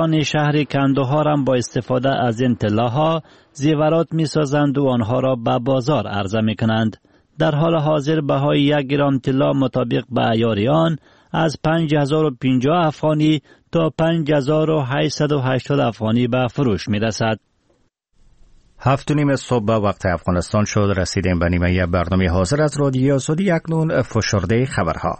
کارگران شهر کندهار هم با استفاده از این طلاها زیورات می سازند و آنها را به بازار عرضه می کنند. در حال حاضر بهای 1 گرم طلا مطابق به عیار آن از 5050 افغانی تا 5880 افغانی به فروش می رسد. 7:30 صبح به وقت افغانستان شد. رسیدیم به نیمه برنامه حاضر از رادیو آزادی. اکنون فشرده خبرها.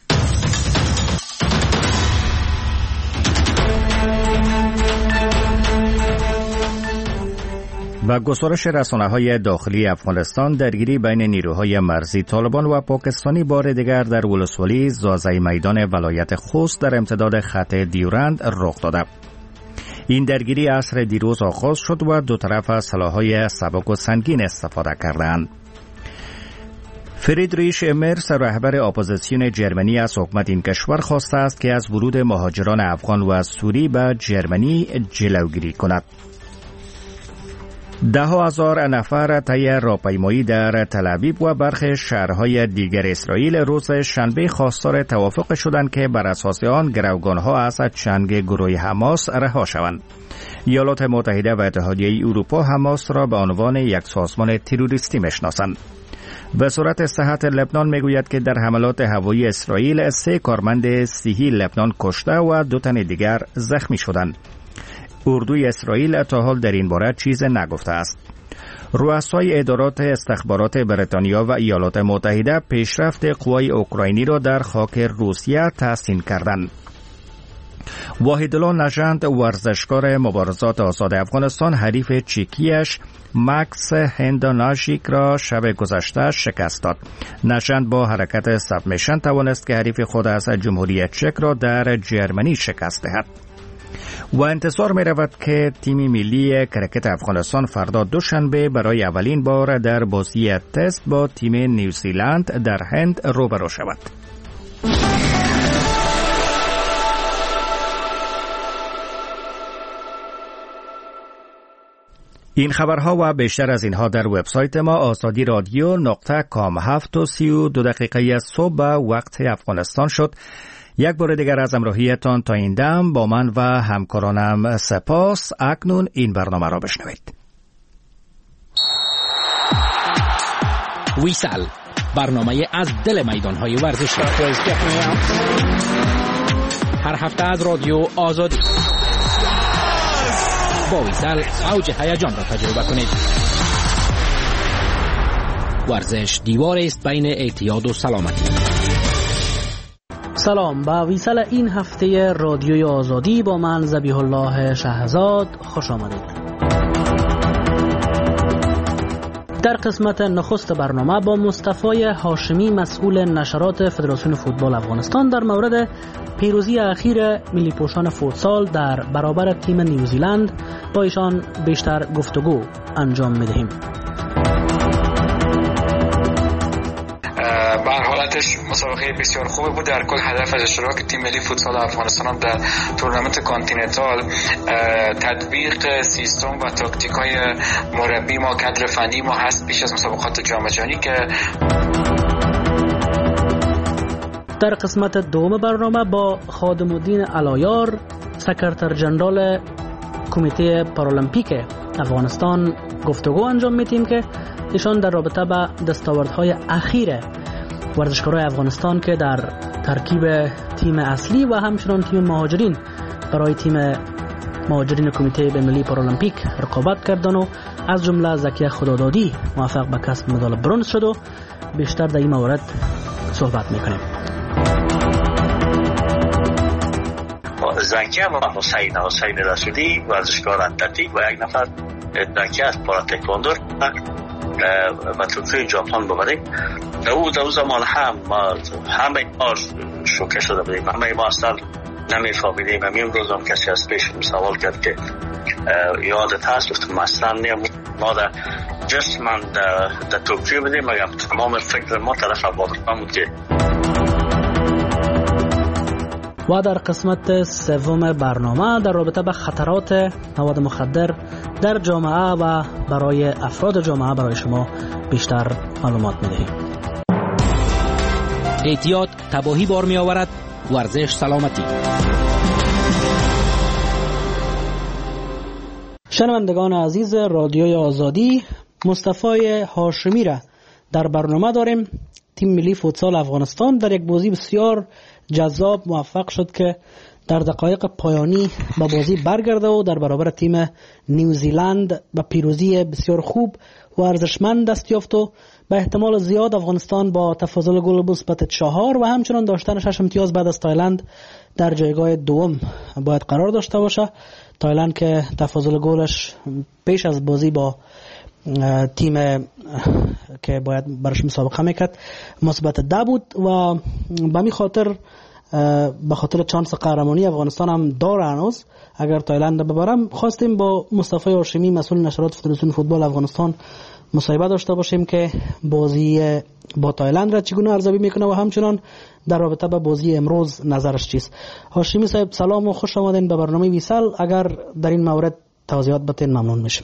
با گزارش رسانه‌های داخلی افغانستان، درگیری بین نیروهای مرزی طالبان و پاکستانی بار دیگر در ولسوالی زازای میدان ولایت خوست در امتداد خط دیورند رخ داده. این درگیری عصر دیروز آغاز شد و دو طرف از سلاح‌های سبک و سنگین استفاده کردند. فریدریش مرس، رهبر اپوزیسیون جرمنی از حکومت این کشور خواسته است که از ورود مهاجران افغان و سوری به جرمنی جلوگیری کند. 10,000 نفر طی راهپیمایی در تل‌آویو و برخی شهرهای دیگر اسرائیل روز شنبه خواستار توافق شدند که بر اساس آن گروگانها از چنگ گروه حماس رها شوند. ایالات متحده و اتحادیه اروپا حماس را به عنوان یک سازمان تروریستی میشناسند. وزارت صحت لبنان میگوید که در حملات هوایی اسرائیل 3 کارمند صحی لبنان کشته و 2 تن دیگر زخمی شدند. اردوی اسرائیل تا حال در این باره چیز نگفته است. رؤسای ادارات استخبارات بریتانیا و ایالات متحده پیشرفت قوای اوکراینی را در خاک روسیه تحسین کردند. واحدالله نژند، ورزشکار مبارزات آزاد افغانستان، حریف چکیش مکس هنداناشیک را شب گذشته شکست داد. نژند با حرکت سبمیشن توانست که حریف خود از جمهوری چک را در جرمنی شکست دهد. و انتظار می رود که تیم ملی کرکت افغانستان فردا دوشنبه برای اولین بار در بازی تست با تیم نیوزیلند در هند روبرو شود. این خبرها و بیشتر از اینها در وبسایت ما azadi.radio.com. 7:32 صبح به وقت افغانستان شد. یک بار دیگر از همراهیتان تا این دم با من و همکارانم سپاس. اکنون این برنامه را بشنوید. ویسل، برنامه از دل میدان‌های ورزشی. هر هفته از رادیو آزادی. با ویسل اوج هیجان را تجربه کنید. ورزش دیواری است بین اعتیاد و سلامتی. سلام، با ویسل این هفته رادیوی آزادی با من ذبیح الله شهزاد خوش آمدید. در قسمت نخست برنامه با مصطفی هاشمی، مسئول نشرات فدراسیون فوتبال افغانستان، در مورد پیروزی اخیر ملی پوشان فوتسال در برابر تیم نیوزیلند با ایشان بیشتر گفتگو انجام می‌دهیم. مسابقه بسیار خوبی بود. در کل هدف از اشتراک تیم ملی فوتسال افغانستان در تورنمنت کانتیننتال تطبیق سیستم و تاکتیک‌های مربی ما، کادر فنی ما هست پیش از مسابقات جام جهانی. که در قسمت دوم برنامه با خادم الدین علایار، سکرتر جنرال کمیته پارالمپیک افغانستان گفتگو انجام می‌دهیم که ایشان در رابطه با دستاوردهای اخیر ورزشکارای افغانستان که در ترکیب تیم اصلی و همچنان تیم مهاجرین برای تیم مهاجرین کمیته بین‌المللی پارالمپیک رقابت کردن و از جمله زکی خدادادی موفق به کسب مدال برنز شد و بیشتر در این مورد صحبت میکنیم. زکی و حسین رسولی ورزشکار اتلتیک و یک نفر زکی از پاراتکواندو و توفیق ژاپن ببریم. در زمان همه ما شوکه شده بودیم، همه ما اصلا نمیفهمیدیم. همین روز هم کسی از پیشم سوال کرد که یادت هست؟ گفتم اصلا نیم. ما در جست من در توکیو بودیم، مگم تمام فکر ما طرف افغانستان بود. که و در قسمت سوم برنامه در رابطه با خطرات مواد مخدر در جامعه و برای افراد جامعه برای شما بیشتر معلومات می‌دهیم. اعتیاد تباهی بار می آورد، ورزش سلامتی. شنوندگان عزیز رادیوی آزادی، مصطفی هاشمی را در برنامه داریم. تیم ملی فوتسال افغانستان در یک بازی بسیار جذاب موفق شد که در دقایق پایانی به بازی برگرده و در برابر تیم نیوزیلند به پیروزی بسیار خوب و ارزشمند دست یافت و به احتمال زیاد افغانستان با تفاضل گل مثبت 4 و همچنان داشتن 6 امتیاز بعد از تایلند در جایگاه دوم باید قرار داشته باشه. تایلند که تفاضل گلش پیش از بازی با تیم که باید برش مسابقه میکرد مثبت 10 بود و به می خاطر به خاطر چانس قهرمانی افغانستان هم داره هنوز. اگر تایلند ببرم خواستیم با مصطفی هاشمی مسئول نشرات فدراسیون فوتبال افغانستان مصاحبه داشته باشیم که بازی با تایلند را چگونه ارزیابی میکنه و همچنان در رابطه با بازی امروز نظرش چیست. هاشمی صاحب سلام و خوش آمدین به برنامه ویسل. اگر در این مورد توضیحات بدین ممنون میشم.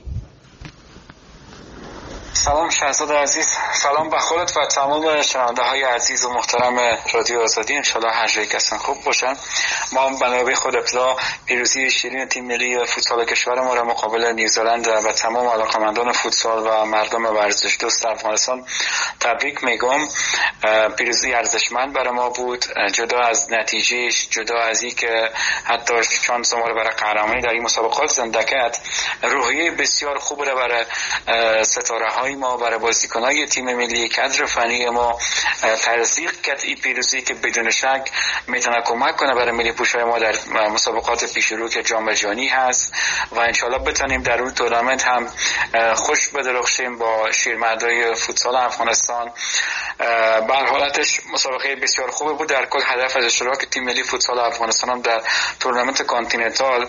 سلام شهزاد عزیز، سلام به خودت و تمام شنونده های عزیز و محترم رادیو آزادی. انشالله هر جایی که هستن خوب باشن. ما هم بنابه خود ابتدا پیروزی شیرین تیم ملی فوتسال کشور ما را مقابل نیوزیلند و تمام علاقمندان فوتسال و مردم ورزش دوست افغانستان تبریک میگم. پیروزی ارزشمند برای ما بود، جدا از نتیجهش، جدا از این که حتی شانس ما را برای قهرمانی در این مسابقات زنده کرد، روحیه بسیار خوب را برای ستاره های ما، برای بازیکن‌های تیم ملی، کادر فنی ما تزریق کرد. این پیروزی که بدون شک میتونه کمک کنه برای ملی پوشای ما در مسابقات پیش رو که جام جهانی هست و انشالله بتونیم در اون تورنمنت هم خوش بدرخشیم با شیرمردای فوتسال افغانستان. به هر حالتش مسابقه بسیار خوبه بود. در کل هدف از اشتراک تیم ملی فوتسال افغانستان هم در تورنمنت کانتیننتال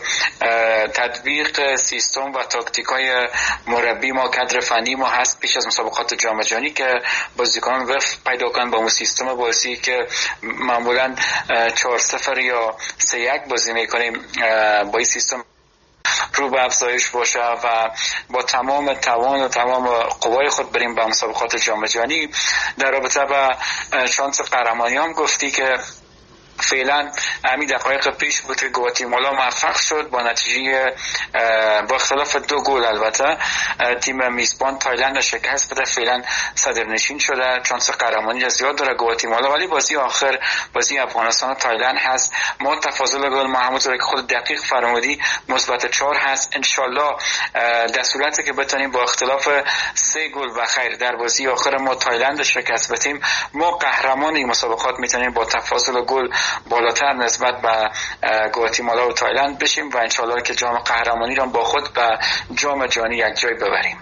تطبیق سیستم و تاکتیک‌های مربی ما، کادر فنی ما هست پیش از مسابقات جام جهانی که بازیکنان وفق پیدا کنن با اون سیستم بازی که معمولا 4-0 یا 3-1 بازی میکنیم. با این سیستم رو به افزایش باشه و با تمام توان و تمام قوای خود بریم به مسابقات جام جهانی. در رابطه با شانس قهرمانی هم گفتی که فعلا همین دقایق پیش بود که گواتیمالا موفق شد با نتیجه با اختلاف 2 گل البته تیم میزبان تایلند شکست بده. فعلا صدرنشین شده، شانس قهرمانی زیاد داره گواتیمالا، ولی بازی آخر بازی افغانستان و تایلند هست. ما تفاضل گل محمود که خود دقیق فرمودی مثبت 4 هست. انشالله در صورتی که بتونیم با اختلاف 3 گل و خیر در بازی آخر ما تایلند شکست بدیم، ما قهرمان این مسابقات میتونیم با تفاضل گل بالاتر نسبت به گواتیمالا و تایلند بشیم و انشالله که جام قهرمانی را با خود به جام جهانی یک جای ببریم.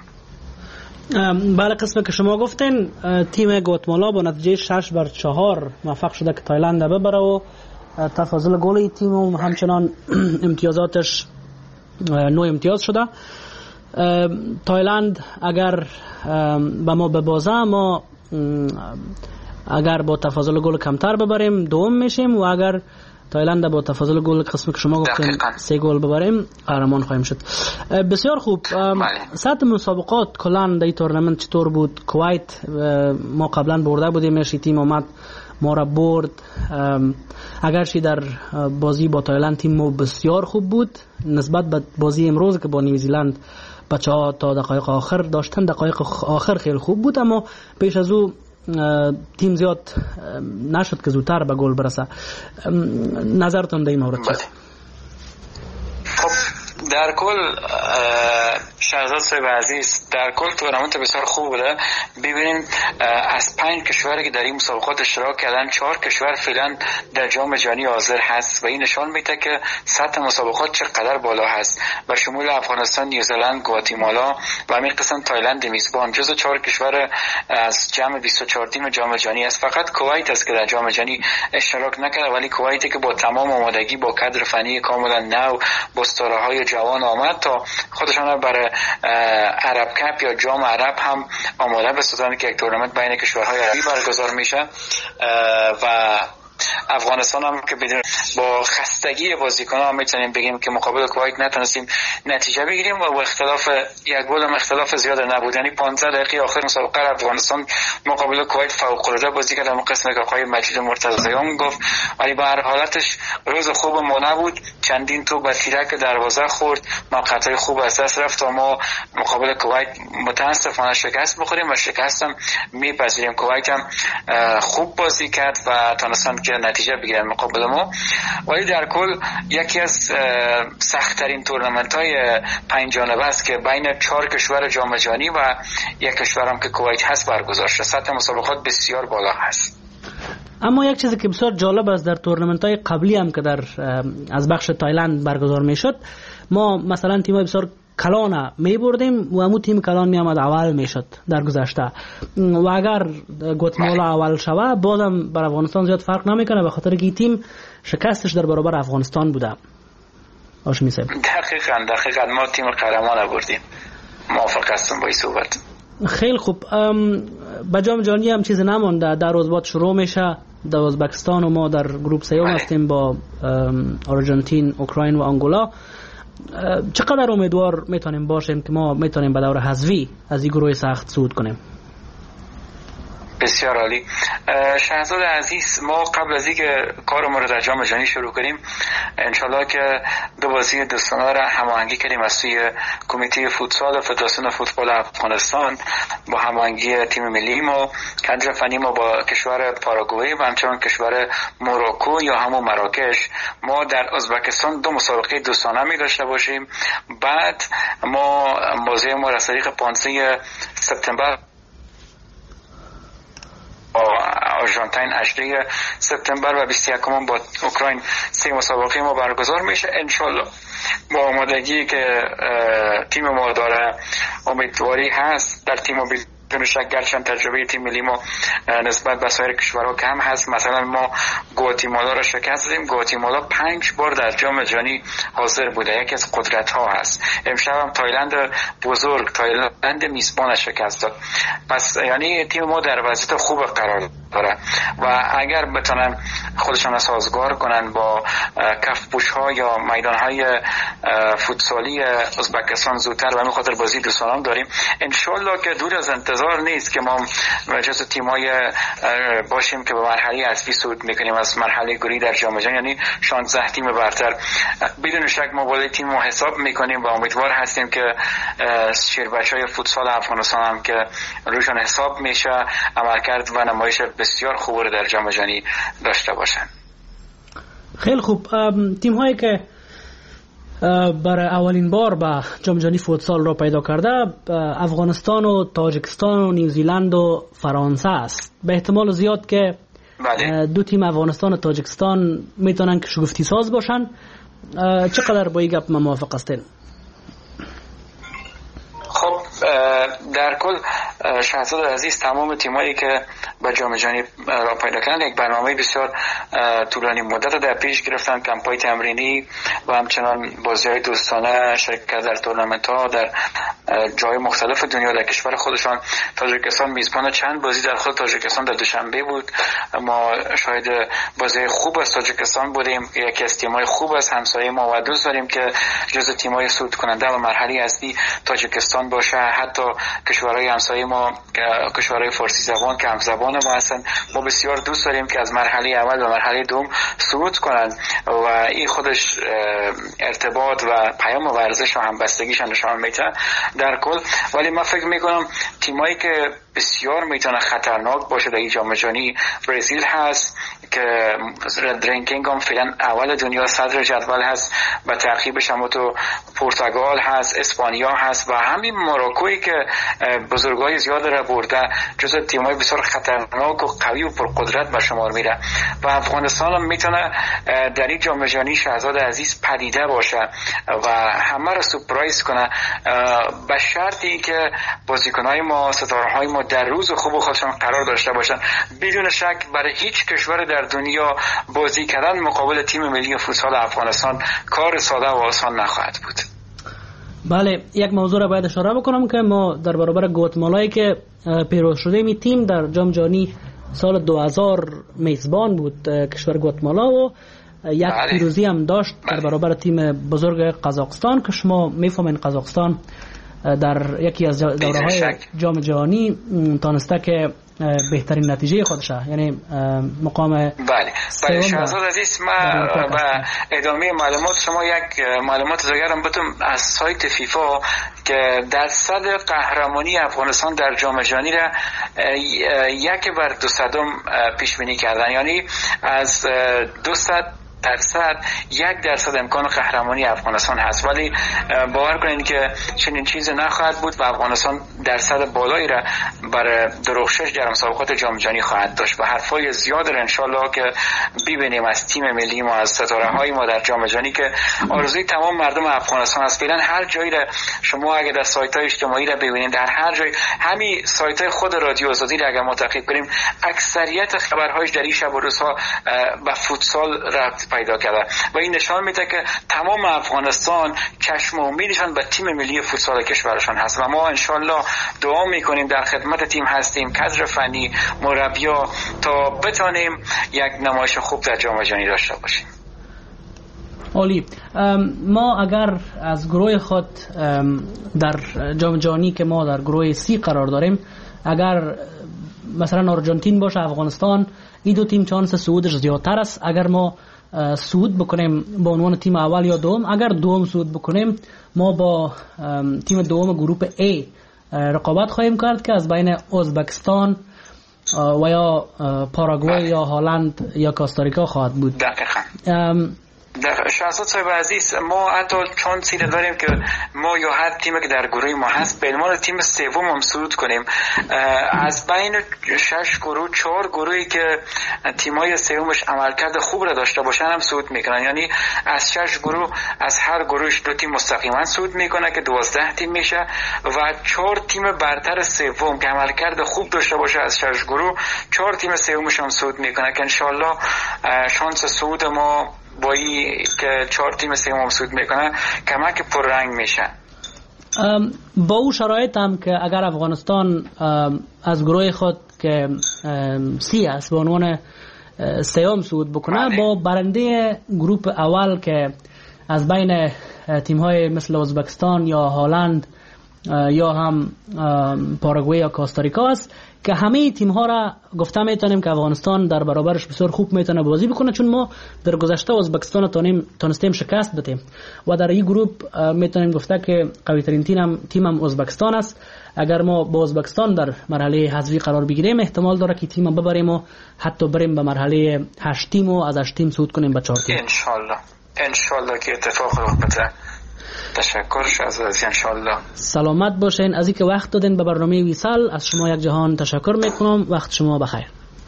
بله، قسمی که شما گفتین تیم گواتیمالا با نتیجه 6-4 موفق شده که تایلند ببره و تفاضل گل تیم و همچنان امتیازاتش 9 امتیاز شده. تایلند اگر به ما ببازه، ما اگر با تفاضل گل کمتر ببریم دوم میشیم و اگر تایلند با تفاضل گل قسمی که شما گفتین 3 گل ببریم قهرمان خواهیم شد. بسیار خوب. سطح مسابقات کلا در این تورنمنت چطور بود؟ کویت ما قبلا برده بودیم، تیم اومد ما را برد. اگرچه در بازی با تایلند تیم ما بسیار خوب بود نسبت به بازی امروز که با نیوزیلند بچه‌ها تا دقایق آخر داشتن، دقایق آخر خیلی خوب بود اما پیش از او تیم زیاد نشد که زودتر به گل برسه. نظرتون در این مورد چیست؟ خب در کل شهزاد صاحب عزیز، در کل تورنمنت بسیار خوب بوده. ببینیم از 5 کشوری که در این مسابقات اشتراک کردن 4 کشور فعلا در جام جهانی حاضر هست و این نشان میده که سطح مسابقات چقدر بالا هست و شمول افغانستان، نیوزیلند، گواتیمالا و همین قسم تایلند میزبان جزو 4 کشور از جمع 24 تیم جام جهانی است. فقط کویت است که در جام جهانی اشتراک نکرده، ولی کویتی که با تمام آمادگی، با کادر فنی کاملا نو، با ستاره‌های جوان آمد تا خودشان برای عرب کپ یا جام عرب هم آماده بسازند که یک تورنمنت بین کشورهای عربی برگزار میشه و افغانستان هم که بدون با خستگی بازیکن‌ها میتونیم بگیم که مقابل کویت نتونستیم نتیجه بگیریم و اختلاف یک گل هم اختلاف زیاد نبود. یعنی 15 دقیقه آخر مسابقه افغانستان مقابل کویت فوق‌العاده بازی کرد. اون قسمی که آقای مجید مرتضیان گفت، ولی به هر حالتش روز خوب ما نبود. چندین توپ به تیرک دروازه خورد، موقعیت‌های خوب از دست رفت و ما مقابل کویت متاسفانه شکست بخوریم و شکست هم میپذیریم. کویت هم خوب بازی کرد و تونستن که نتیجه بگیرن مقابل ما، ولی در کل یکی از سخت‌ترین تورنمنت‌های 5 جانبه است که بین 4 کشور جام جهانی و یک کشور هم که کویت هست برگزار شده. سطح مسابقات بسیار بالا هست. اما یک چیزی که بسیار جالب است در تورنمنت‌های قبلی هم که از بخش تایلند برگزار میشد، ما مثلا تیم‌های بسیار کلان می بردیم و همون تیم کلان می آمد اول می شد در گذشته و اگر گواتمالا اول شوه بازم بر افغانستان زیاد فرق نمیکنه به خاطر که تیم شکستش در برابر افغانستان بوده. هاشمی صاحب دقیقاً ما تیم قهرمان بردیم. موافق هستم با این صحبت. خیلی خوب. به جام جهانی هم چیز نمانده، در روز بعد شروع میشه. در ازبکستان و ما در گروه سیوم هستیم با آرژانتین، اوکراین و آنگولا. چقدر امیدوار میتونیم باشیم که ما میتونیم به دور حذفی از این گروه سخت صعود کنیم؟ بسیار عالی. شهزاد عزیز، ما قبل از اینکه کارمون رو در جام جهانی شروع کنیم انشالله که دو بازی دوستانه را هماهنگی کردیم از سوی کمیته فوتسال و فدراسیون فوتبال افغانستان با هماهنگی تیم ملی ما، کادر فنی ما با کشور پاراگوئه و همچنین کشور موراکو یا همون مراکش. ما در ازبکستان 2 مسابقه دوستانه می داشته باشیم. بعد ما بازی ما از طریق 15 سپتامبر با آرژانتین 18 سپتامبر و 21 با اوکراین 3 مسابقه ما برگزار میشه. انشالله با آمادگی که تیم ما داره امیدواری هست در تیم بدون شک، گرچند تجربه تیم ملی ما نسبت به سایر کشورها کم هست. مثلا ما گواتیمالا را شکست دادیم. گواتیمالا 5 بار در جام جهانی حاضر بوده، یکی از قدرت ها هست. امشب هم تایلند بزرگ، تایلند میزبان شکست داد. پس یعنی تیم ما در وضعیت خوب قرار داره و اگر بتونن خودشان سازگار کنن با کفپوش ها یا میدان های فوتسالی ازبکستان زودتر و همین خاطر بازی دوستانه داریم، انشالله که دور از انتظار نیست که ما جزو تیم‌های باشیم که به مرحله حذفی صعود میکنیم از مرحله گروهی در جام جهانی، یعنی 16 تیم برتر. بدون شک ما بالای تیم ما حساب میکنیم و امیدوار هستیم که شیربچه‌های فوتسال افغانستان هم که روشان حساب میشه عملکرد و نمایش بسیار خوب رو در جام جهانی داشته باشن. خیلی خوب. تیم‌هایی که برای اولین بار به جام جهانی فوتسال را پیدا کرده افغانستان و تاجیکستان و نیوزیلند و فرانسه است. به احتمال زیاد که دو تیم افغانستان و تاجیکستان میتونن که شگفتی ساز باشن. چقدر با این گپ موافق هستین؟ خب در کل شهزاد عزیز، تمام تیمایی که به جام جهانی را پیدا کردن یک برنامه بسیار طولانی مدت در پیش گرفتن، کمپ‌های تمرینی و همچنان بازی‌های دوستانه، شرکت در تورنمنت‌ها در جای مختلف دنیا. در کشور خودشان تاجیکستان میزبان چند بازی در خود تاجیکستان در دوشنبه بود. ما شاهد بازی خوب از تاجیکستان بودیم، یکی از تیم‌های خوب از همسایه ما و دوست داریم که جزو تیم‌های صعود کننده و مرحله اصلی تاجیکستان باشه. حتی کشورهای همسایه ما، کشورهای فارسی زبان که همزبان ما هستن، ما بسیار دوست داریم که از مرحله اول و مرحله دوم صعود کنند و این خودش ارتباط و پیام ورزش و همبستگیش نشان میده در کل. ولی من فکر میکنم تیمایی که بسیار میتونه خطرناک باشه در این جام جهانی، برزیل هست که رنکینگ هم فعلا اول دنیا، صدر جدول هست، و تعقیبش هم تو پرتغال هست، اسپانیا هست و همین مراکویی که بزرگای زیاد را برده، جزو تیم‌های بسیار خطرناک و قوی و پرقدرت به شمار میره. و افغانستان هم میتونه در این جام جهانی شهزاد عزیز پدیده باشه و همه را سورپرایز کنه، به شرطی که بازیکن‌های ما، ستاره‌های ما در روز خوب خودشان قرار داشته باشن. بدون شک برای هیچ کشور در دنیا بازی کردن مقابل تیم ملی فوتسال افغانستان کار ساده و آسان نخواهد بود. بله، یک موضوع را باید اشاره بکنم که ما در برابر گواتمالایی که پیروز شده می تیم در جام جهانی سال 2000 میزبان بود کشور گواتمالا و یک پیروزی هم داشت در برابر تیم بزرگ قزاقستان که شما میفهمین قزاقستان در یکی از دوره‌های جام جهانی تانسته که بهترین نتیجه خودشه، یعنی مقام بله شهزاد عزیز، ما به ادامه معلومات شما یک معلومات دیگرم بدم از سایت فیفا که درصد قهرمانی افغانستان در جام جهانی را 1/200 پیش بینی کردن، یعنی از 200% 1% امکان قهرمانی افغانستان هست، ولی باور کنید که چنین چیزی نخواهد بود و افغانستان درصد بالایی را برای درخشش در مسابقات جام جهانی خواهد داشت و حرفای زیاد را انشالله که ببینیم از تیم ملی ما، از ستاره های ما در جام جهانی که آرزوی تمام مردم افغانستان است. فعلا هر جایی را شما اگه در سایت های اجتماعی را ببینید، در هر جای، همین سایت های خود رادیو آزادی را اگه ما تعقیب کنیم، اکثریت خبرهایش در این شب و روزها به فوتسال ربط پیدا کرده و این نشان میده که تمام افغانستان چشم و امیدشان به تیم ملی فوتسال کشورشان هست و ما انشالله دعا میکنیم، در خدمت تیم هستیم، کادر فنی، مربیا، تا بتانیم یک نمایش خوب در جام جهانی داشته باشیم. عالی. ما اگر از گروه خود در جام جهانی که ما در گروه C قرار داریم، اگر مثلا آرژانتین باشه، افغانستان، این دو تیم چانس صعودش زیادتر است. اگر ما صعود بکنیم با عنوان تیم اول یا دوم، اگر دوم صعود بکنیم ما با تیم دوم گروه A رقابت خواهیم کرد که از بین ازبکستان و یا پاراگوئه یا هلند یا کاستاریکا خواهد بود. دقیقاً. در شهزاد صاحب عزیز، ما حتی چانسی داریم که ما یا هر تیمی که در گروه ما هست به عنوان تیم سوم هم صعود کنیم. از بین 6 گروه 4 گروهی که تیمای سومش عملکرد خوب را داشته باشن هم صعود میکنن، یعنی از 6 گروه از هر گروهش 2 تیم مستقیما صعود میکنه که 12 تیم میشه و 4 تیم برتر سوم که عملکرد خوب داشته باشه از 6 گروه 4 تیم سومش هم صعود میکنه که انشالله شانس صعود ما با این که 4 تیم سوم صعود میکنه کمک پررنگ میشه. با او شرایط هم که اگر افغانستان از گروه خود که C است به عنوان سوم صعود بکنه، با برنده گروه اول که از بین تیم‌های مثل ازبکستان یا هلند یا هم پاراگوئه یا کاستاریکا است که همه تیم‌ها را گفته میتونیم که افغانستان در برابرش بسیار خوب میتونه بازی بکنه، چون ما در گذشته ازبکستان تونستیم شکست بدیم و در این گروه میتونیم گفته که قوی ترین تیم هم ازبکستان است. اگر ما با ازبکستان در مرحله حذفی قرار بگیریم احتمال داره که تیم ببریم و حتی بریم به مرحله 8 تیم و از 8 تیم صعود کنیم به 4 تیم. انشالله که اتفاق رخ بده. تشکر شهزاد، انشالله. سلامت باشین. از اینکه وقت دادین به برنامه ویسال از شما یک جهان تشکر میکنم. وقت شما بخیر.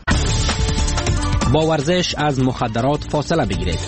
با ورزش از مخدرات فاصله بگیرید.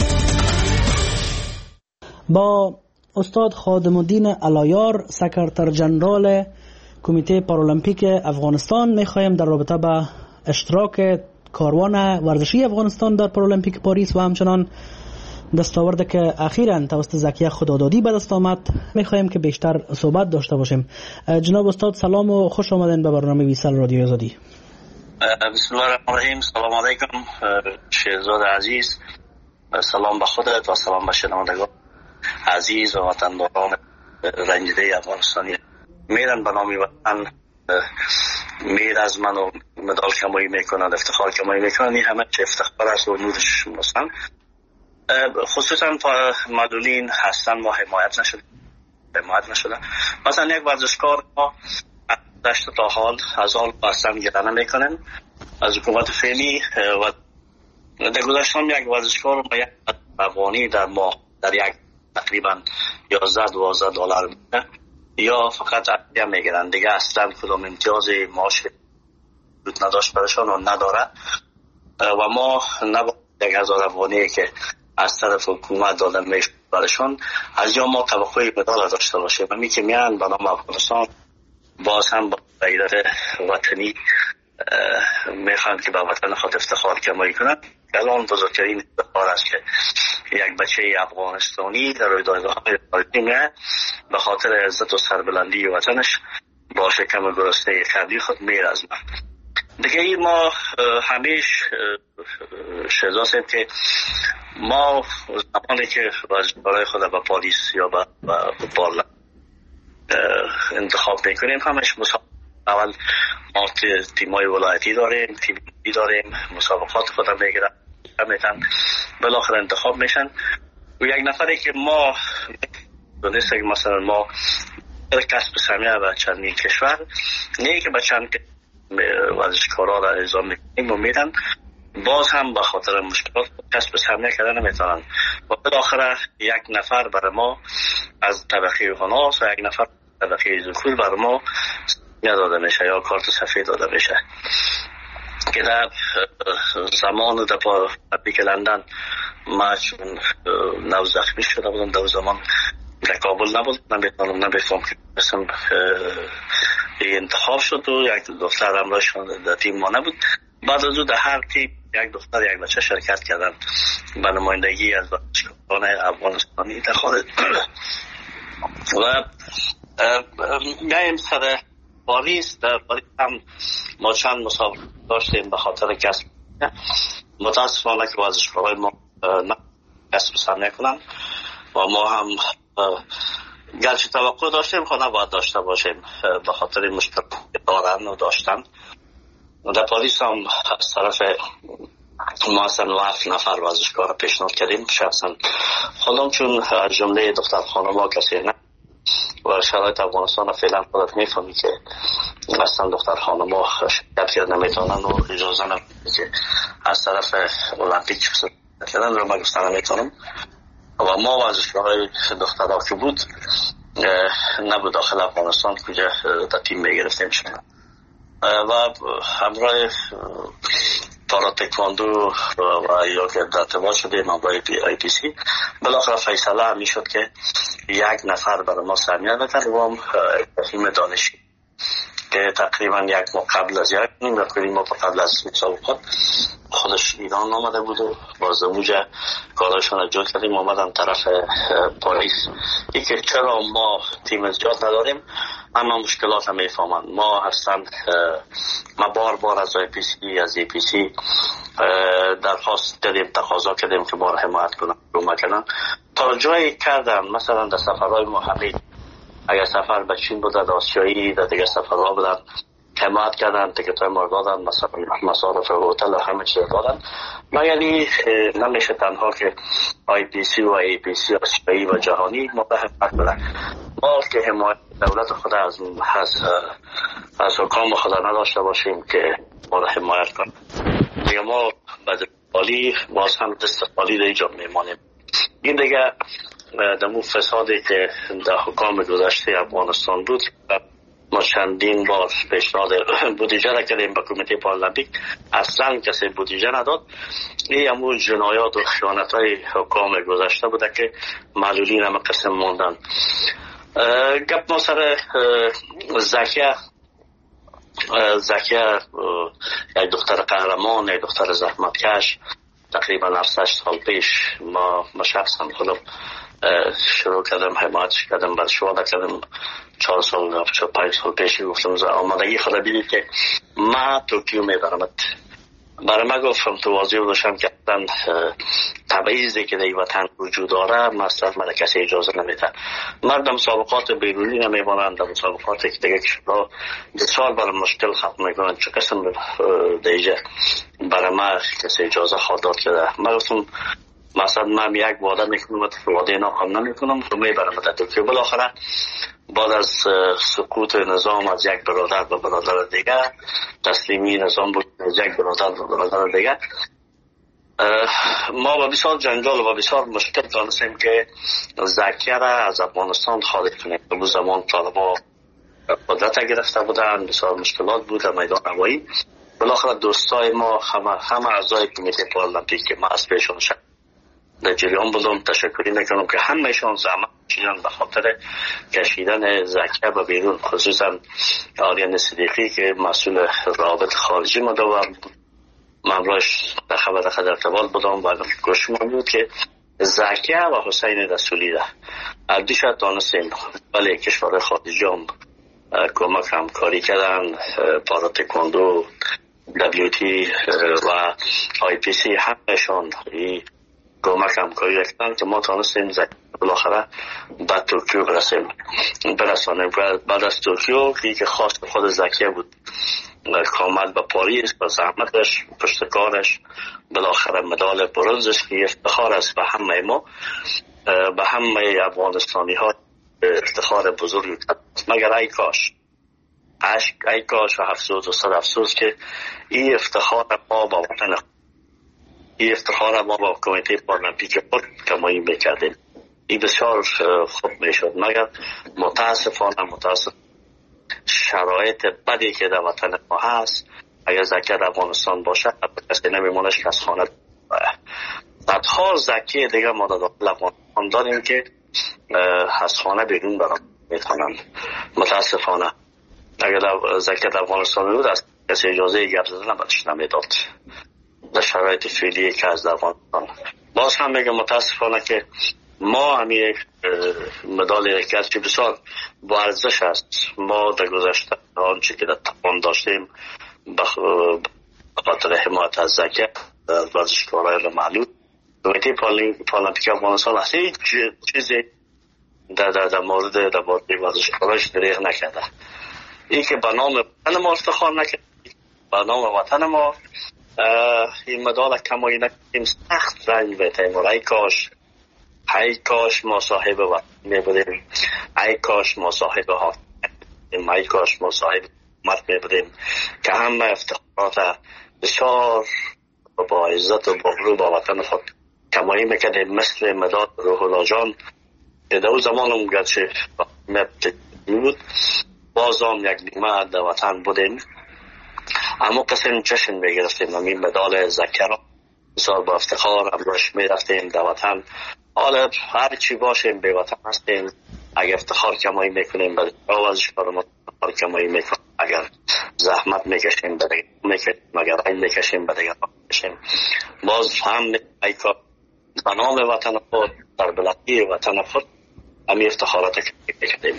با استاد خادم الدین علایار، سکرتر جنرال کمیته پارالمپیک افغانستان میخوایم در رابطه با اشتراک کاروان ورزشی افغانستان در پارالمپیک پاریس و همچنان دستاورد که اخیراً توسط زکیه خدادادی به دست آمد میخوایم که بیشتر صحبت داشته باشیم. جناب استاد سلام و خوش آمدین به برنامه ویسال رادیو آزادی. بسم الله الرحمن الرحیم. سلام علیکم شهزاد عزیز، سلام به خودت و سلام به شنوندگان عزیز و وطنداران رنجیده افغانستانی. میرن به نام وطن، میر از من و مدال کمایی میکنند، افتخار کمایی میکنند، همه چه افتخار است و نورش هستند. خصوصا معلولین هستن ما حمایت نشده. مثلا یک ورزشکار ما داشت تا حال از حال بستن گرانه میکنن از حکومت فعلی و در گذشته یک ورزشکار ما یک افغانی در ماه در یک تقریبا 11-12 دلار میده یا فقط عطیه میگیرن دیگه، اصلا کدام امتیاز معاش نداشت برشان و نداره و ما نباید 1000 افغانی که از طرف حکومت دادن میشه برشان از یا ما توقعی مدال داشته باشه و می که میان به نام افغانستان باز هم با غیرت وطنی میخوان که به وطن خود افتخار کمایی کنن. الان بزرگترین افتخار است که یک بچه افغانستانی در رویدادهای خارجی به خاطر عزت و سربلندی وطنش با شکم گرسنه خردی خود میرزمه. دیگه ما همیش شزاستیم که ما زمانی که برای خود به پالیس یا به پارلمان انتخاب میکنیم همش اول ما تیمای ولایتی داریم، تیمی داریم، مسابقات خود میگیرن میتن بالاخره انتخاب میشن و یک نفری که ما دونسته که مثلا ما کسب سهمیه به چندین کشور نه که به چند ورزشکارا را اعزام میکنیم و میدن باز هم به خاطر مشکلات کسب سهمیه کردن نمیتونن و بالاخره یک نفر برای ما از طبقه هناس و یک نفر طبقه ذکور برای ما داده میشه یا کارت سفید داده میشه که در زمان در پیک لندن ما چون نو زخمی شده بودم در زمان در کابل نبود نمیفهم که مثلا انتخاب شد و یک دختر همراهشون در تیم ما نبود بعد از او در هر تیم یک دختر یک بچه شرکت کردن به نمایندگی از ورزشکاران افغانستانی در خارج و میایم سر پاریس. در پاریس هم ما چند مسابقه داشتیم به خاطر کسب متاسفانه که ورزشکارای ما کسب سهمیه کنن و ما هم گرچه توقع داشتیم خود نباید داشته باشیم به خاطر مشکل دارن و داشتن. در پاریس هم از طرف ما اصلا 7 نفر ورزشکار پیشنهاد کردیم شخصا خودم چون از جمله دختر خانم‌ها کسی نه و شرایط افغانستان فعلا خودت میفهمی که اصلا دختر خانم‌ها شرکت کردن نمیتونن و اجازه نمیده که از طرف المپیک شرکت کردن رو من گفتن نمیتونم و ما ورزشکارای دخترها که بود نبود داخل افغانستان کجا در تیم میگرفتیم شدن و همراه پارا تکواندو و یا که در ارتباط شدیم همراه آی پی سی بالاخره فیصله همی شد که یک نفر برای ما سهمیه بده و هم تیم دانشی که تقریبا یک ماه قبل از ما قبل از مسابقات خودش ایران آمده بود و باز موجه کاراشون رو جد کردیم آمدن طرف پاریس. که چرا ما تیم زیاد نداریم اما مشکلات هم میفهمن ما هستن ما بار از آی پی سی از ای پی سی درخواست دادیم تقاضا کردیم که ما رو حمایت کنن رومه کنن تا جایی کردن مثلا در سفرهای محمد اگر سفر به چین بوده در آسیایی در دیگه سفرها بودن حمایت کردن تیکت های ما دادن مثلا مصارف هتل و همه چیز دادن ما یعنی نمیشه تنها که آی پی سی و ای پی سی آسیایی و جهانی ما به حمایت بدن ما که حمایت دولت خود از حکام خدا نداشته باشیم که ما رو حمایت کنن دیگه ما بعد بالی باز هم استقبالی در ایجاب میمانیم. این دیگه دمو فسادی که در حکام گذشته افغانستان بود ما چندین بار پیشنهاد بودجه را کردیم به کمیته پارالمپیک اصلا کسی بودجه نداد. این همون جنایات و خیانت های حکام گذشته بوده که معلولین هم قسم موندن. گپ ما سر زکیه یک دختر قهرمان یک دختر زحمتکش تقریبا 7-8 سال پیش ما شخصا خودم شروع کردم حمایتش کردم بر شواده کردم 4 سال 5 سال پیشی گفتم آمادگی خدا بیدید که ما توکیو میبرمت برای من گفتم تو واضح باشم که تبعیضی که در این وطن وجود داره مثلا من کسی اجازه نمیده مردم مسابقات بیرونی نمیبانند در مسابقات که دیگه کشورها بسیار برای مشکل ختم میکنند چه قسم دیگه برای من کسی اجازه خواد داد کرده من گفتم مثلا من یک وعده میکنم وعده ناکام نمیکنم تو میبرم در توکیو. بالاخره بعد از سقوط نظام از یک برادر به برادر دیگه تسلیمی نظام بود از یک برادر به برادر دیگه ما با بسیار جنجال و بسیار مشکل دانستیم که زکیه را از افغانستان خارج کنیم. به زمان طالبا قدرت گرفته بودن بسیار مشکلات بود در میدان هوایی. بالاخره دوستای ما همه اعضای کمیته پارالمپیک که ما از پیشون در جریان بودم تشکری میکنم که همهشان زحمت کشیدن به خاطر کشیدن زکیه به بیرون خصوصا آریان صدیقی که مسئول روابط خارجی مدور من راش در خبر در ارتباط بودم و گوش من بود که زکیه و حسین رسولی ده اردیش دانستیم ولی کشور خارجی هم کمک همکاری کردن پارا تکواندو WT و IPC همشون کمک همکاری کردن که ما تانستیم بالاخره به توکیو برسانیم. بعد از توکیو که خواست خود زکیه بود کامل به پاریس با زحمتش پشتکارش بالاخره مدال برنزش که افتخار است به همه ما، به همه افغانستانی ها افتخار بزرگی. مگر ای کاش و افسوس و صد افسوس که این افتخار ما با وطن، این افتخار ما با کمیته پارلمپیک خود کمایی میکردیم. این بسیار خوب میشد. مگر متاسفانه شرایط بدی که در وطن ما هست، اگر زکیه در افغانستان باشه کسی نمیمونش که از خانه بعدها زکیه دیگه ما در داخل افغانستان داریم که از خانه بیرون برام میتونن. متاسفانه اگر زکیه در افغانستان بود از کسی اجازه گپ زدن بدش نمیداد در شرایط فعلی که از افغانستان. باز هم میگم متاسفانه که ما همین مدال یکیت که بسیار با ارزش است، ما در گذشته آنچه که در توان داشتیم به خاطر حمایت از زکیه از ورزشکارای معلوم کمیته پارلمپیک افغانستان هیچ چیزی در مورد ورزشکارایش دریغ نکرده. این که به نام وطن ما افتخار نکرد، به نام وطن ما این مدال کمایی نکردیم، سخت رنج بتیم. ای کاش ما صاحب وطن می بودیم، ای کاش ما صاحب حاکم، ای کاش ما صاحب حکومت می بودیم که همه افتخارات بسیار با عزت و با با وطن خود کمایی میکردیم. مثل مداد روح الله جان که در زمان اون گرچه بود بازم یک نیمه در وطن بودیم، اما قسم جشن میگرفتیم. همین مدال زکیه را بسیار با افتخار امروش میرفتیم در وطن. حالا هر چی باشیم به وطن هستیم. اگر افتخار کمایی میکنیم به ورزشکار ما افتخار کمایی میکنیم، اگر زحمت میکشیم به دیگه میکشیم، اگر رنج میکشیم به دیگه میکشیم. باز هم ایکا به نام وطن خود در بلدی وطن خود همین افتخارات کردیم.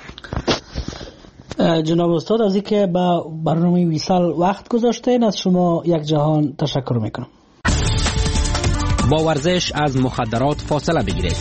جناب استاد از اینکه با برنامه ویسال وقت گذاشتین از شما یک جهان تشکر میکنم. با ورزش از مخدرات فاصله بگیرید.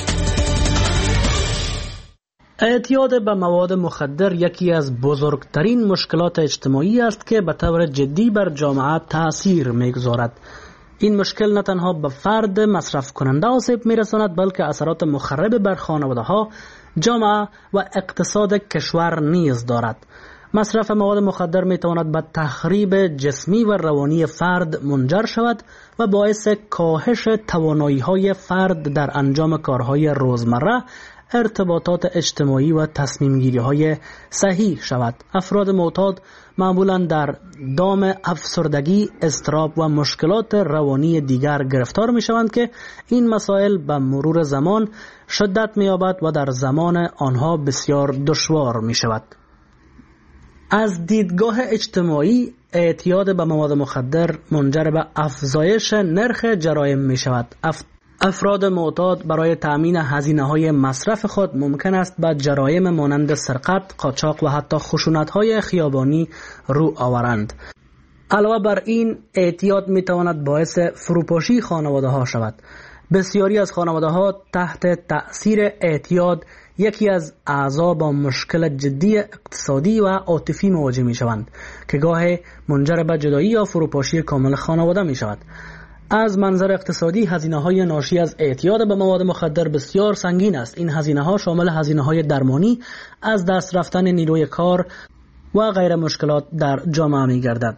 اعتیاد به مواد مخدر یکی از بزرگترین مشکلات اجتماعی است که به طور جدی بر جامعه تأثیر میگذارد. این مشکل نه تنها به فرد مصرف کننده آسیب میرساند بلکه اثرات مخرب بر خانواده ها، جامعه و اقتصاد کشور نیز دارد. مصرف مواد مخدر میتواند به تخریب جسمی و روانی فرد منجر شود و باعث کاهش توانایی‌های فرد در انجام کارهای روزمره، ارتباطات اجتماعی و تصمیم‌گیری‌های صحیح شود. افراد معتاد معمولاً در دام افسردگی، اضطراب و مشکلات روانی دیگر گرفتار می‌شوند که این مسائل به مرور زمان شدت می‌یابد و در زمان آنها بسیار دشوار می‌شود. از دیدگاه اجتماعی اعتیاد به مواد مخدر منجر به افزایش نرخ جرایم می شود. افراد معتاد برای تأمین هزینه‌های مصرف خود ممکن است به جرایم مانند سرقت، قاچاق و حتی خشونت‌های خیابانی رو آورند. علاوه بر این اعتیاد می تواند باعث فروپاشی خانواده‌ها شود. بسیاری از خانواده‌ها تحت تأثیر اعتیاد یکی از اعضا با مشکل جدی اقتصادی و عاطفی مواجه می شوند که گاهی منجر به جدایی یا فروپاشی کامل خانواده می شود. از منظر اقتصادی هزینه‌های ناشی از اعتیاد به مواد مخدر بسیار سنگین است. این هزینه‌ها شامل هزینه‌های درمانی، از دست رفتن نیروی کار و غیر مشکلات در جامعه می گردد.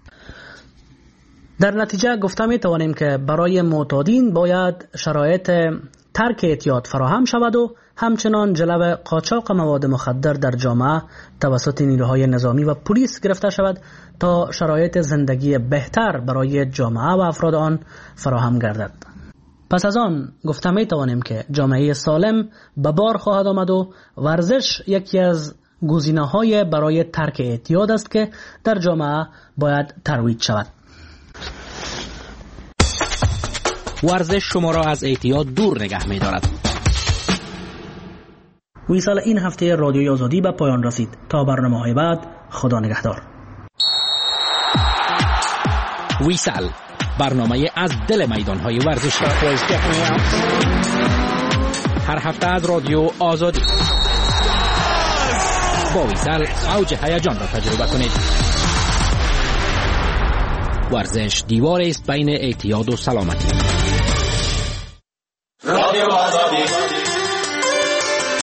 در نتیجه گفته می توانیم که برای معتادین باید شرایط ترک اعتیاد فراهم شود و همچنان جلو قاچاق مواد مخدر در جامعه توسط نیروهای نظامی و پلیس گرفته شود تا شرایط زندگی بهتر برای جامعه و افراد آن فراهم گردد. پس از آن گفته می توانیم که جامعه سالم به بار خواهد آمد و ورزش یکی از گزینه‌های برای ترک اعتیاد است که در جامعه باید ترویج شود. ورزش شما را از اعتیاد دور نگه می دارد. ویسال این هفته رادیوی آزادی به پایان رسید. تا برنامه‌های بعد، خدا نگهدار. ویسل، برنامه از دل میدان‌های ورزشی. هر هفته از رادیو آزادی. با ویسل اوج هیجان را تجربه کنید. ورزش دیواری است بین اعتیاد و سلامتی.